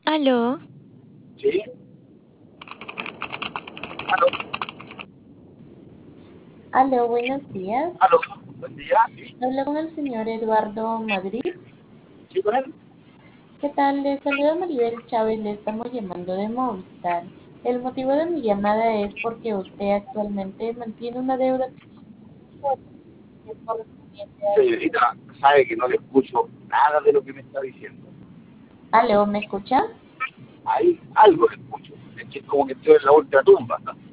Aló, Sí, aló, Aló, buenos días. aló, buen día, sí, Hablo con el señor Eduardo Madrid. sí, con él. ¿Qué tal? Le saluda Maribel Chávez, le estamos llamando de Movistar. El motivo de mi llamada es porque usted actualmente mantiene una deuda que es correspondiente al... Señorita, sabe que no le escucho nada de lo que me está diciendo. Aló, ¿me escucha? Hay algo que escucho, es que es como que estoy en la ultratumba.